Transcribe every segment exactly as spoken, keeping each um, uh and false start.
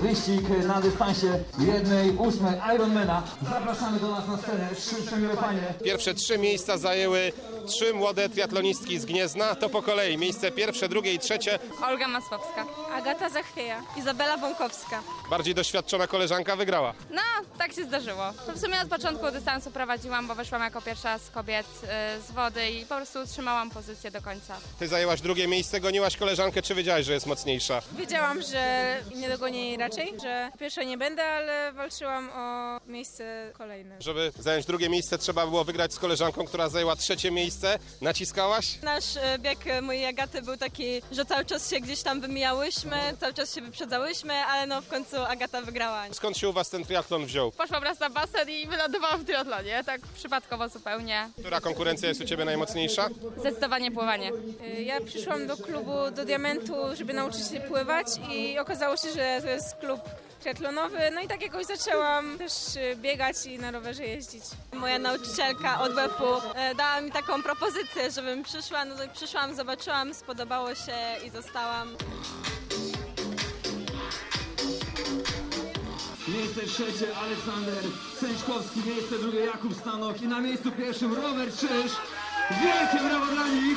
wyścig na dystansie jednej ósmej Ironmana. Zapraszamy do nas na scenę trzy przemiłe panie. Pierwsze trzy miejsca zajęły trzy młode triatlonistki z Gniezna. To po kolei. Miejsce pierwsze, drugie i trzecie. Olga Masłowska. Agata Zachwieja. Izabela Bąkowska. Bardziej doświadczona koleżanka wygrała. No, tak się zdarzyło. To w sumie od początku dystansu prowadziłam, bo weszłam jako pierwsza z kobiet y, z wody i po prostu utrzymałam pozycję do końca. Ty zajęłaś drugie miejsce, goniłaś koleżankę, czy wiedziałaś, że jest mocniejsza? Wiedziałam, że nie dogonię jej raczej, że pierwsza nie będę, ale walczyłam o miejsce kolejne. Żeby zająć drugie miejsce, trzeba było wygrać z koleżanką, która zajęła trzecie miejsce. Naciskałaś? Nasz e, bieg e, mojej Agaty był taki, że cały czas się gdzieś tam wymijałyśmy, cały czas się wyprzedzałyśmy, ale no w końcu Agata wygrała. Skąd się u was ten triatlon wziął? Poszłam raz na basen i wylądowałam w triatlonie, tak przypadkowo zupełnie. Która konkurencja jest u ciebie najmocniejsza? Zdecydowanie pływanie. E, Ja przyszłam do klubu, do Diamentu, żeby nauczyć się pływać i okazało się, że to jest klub triatlonowy, no i tak jakoś zaczęłam też e, biegać i na rowerze jeździć. Moja nauczycielka od W F U e, dała mi taką propozycję, żebym przyszła, no to przyszłam, zobaczyłam, spodobało się i zostałam. Miejsce trzecie Aleksander Sęczkowski, miejsce drugie Jakub Stanok i na miejscu pierwszym Robert Czyż. Wielkie brawo dla nich!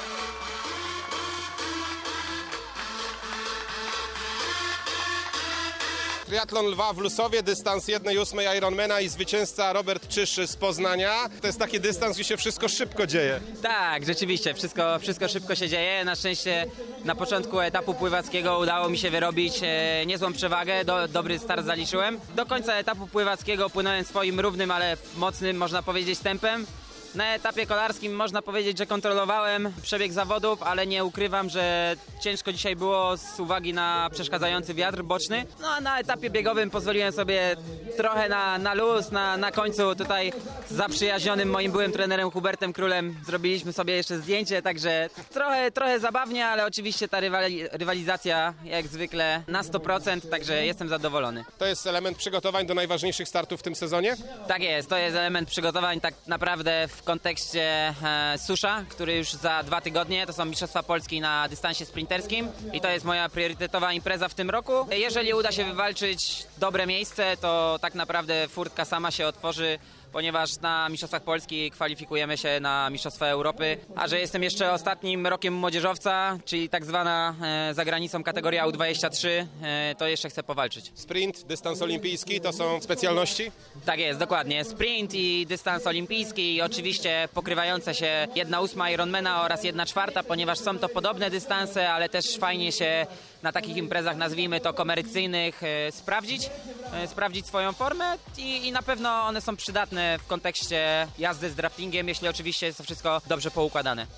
Triatlon Lwa w Lusowie, dystans jednej ósmej Ironmana i zwycięzca Robert Czyż z Poznania. To jest taki dystans, gdzie się wszystko szybko dzieje. Tak, rzeczywiście, wszystko, wszystko szybko się dzieje. Na szczęście na początku etapu pływackiego udało mi się wyrobić e, niezłą przewagę, do, dobry start zaliczyłem. Do końca etapu pływackiego płynąłem swoim równym, ale mocnym, można powiedzieć, tempem. Na etapie kolarskim można powiedzieć, że kontrolowałem przebieg zawodów, ale nie ukrywam, że ciężko dzisiaj było z uwagi na przeszkadzający wiatr boczny. No a na etapie biegowym pozwoliłem sobie trochę na, na luz, na, na końcu tutaj z zaprzyjaźnionym moim byłym trenerem Hubertem Królem zrobiliśmy sobie jeszcze zdjęcie, także trochę, trochę zabawnie, ale oczywiście ta rywali, rywalizacja jak zwykle na sto procent, także jestem zadowolony. To jest element przygotowań do najważniejszych startów w tym sezonie? Tak jest, to jest element przygotowań tak naprawdę w kontekście e, susza, który już za dwa tygodnie, to są Mistrzostwa Polski na dystansie sprinterskim i to jest moja priorytetowa impreza w tym roku. Jeżeli uda się wywalczyć dobre miejsce, to tak naprawdę furtka sama się otworzy, ponieważ na Mistrzostwach Polski kwalifikujemy się na Mistrzostwa Europy, a że jestem jeszcze ostatnim rokiem młodzieżowca, czyli tak zwana e, za granicą kategoria U dwadzieścia trzy, e, to jeszcze chcę powalczyć. Sprint, dystans olimpijski to są specjalności? Tak jest, dokładnie. Sprint i dystans olimpijski i oczywiście pokrywające się jedna ósma Ironmana oraz jedna czwarta, ponieważ są to podobne dystanse, ale też fajnie się na takich imprezach, nazwijmy to komercyjnych, e, sprawdzić, e, sprawdzić swoją formę i, i na pewno one są przydatne w kontekście jazdy z draftingiem, jeśli oczywiście jest to wszystko dobrze poukładane.